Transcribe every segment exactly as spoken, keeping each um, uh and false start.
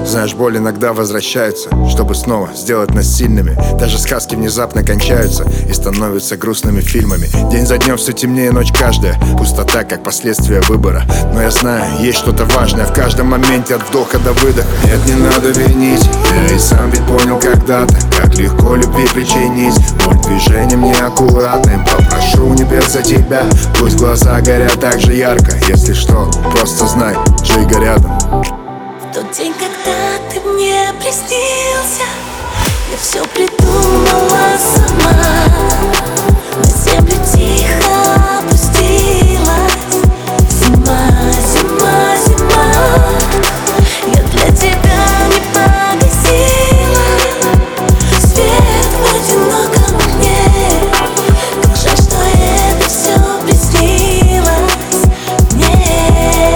Знаешь, боль иногда возвращается, чтобы снова сделать нас сильными. Даже сказки внезапно кончаются и становятся грустными фильмами. День за днем все темнее, ночь каждая. Пустота, как последствие выбора. Но я знаю, есть что-то важное в каждом моменте, от вдоха до выдоха. Нет, не надо винить, я и сам ведь понял когда-то, как легко любви причинить боль движением неаккуратным. Попрошу небес за тебя, пусть глаза горят так же ярко. Если что, просто знай, Джига рядом. В тот день, когда ты мне приснился, я все придумала сама. На землю тихо опустилась зима, зима, зима. Я для тебя не погасила свет в одиноком окне. Как жаль, что это все приснилось мне.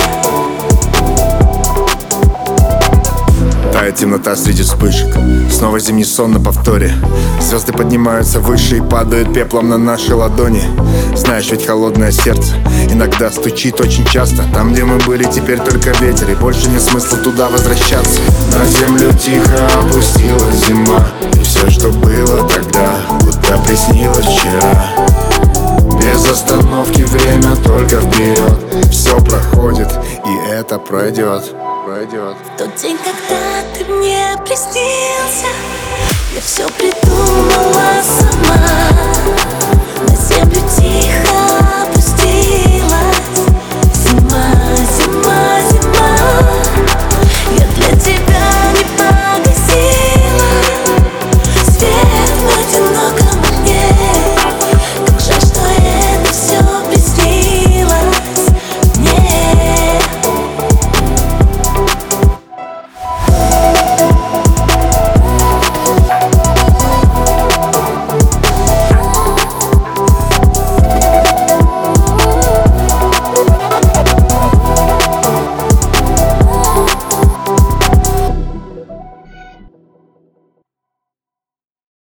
Тает темнота среди вспышек, снова зимний сон на повторе. Звезды поднимаются выше и падают пеплом на наши ладони. Знаешь, ведь холодное сердце иногда стучит очень часто. Там, где мы были, теперь только ветер, и больше нет смысла туда возвращаться. На землю тихо опустилась зима, и все, что было тогда, будто приснилось вчера. Без остановки время только вперед. Все проходит, и это пройдет, пройдет. В тот день, когда ты мне приснился, я все придумала сама.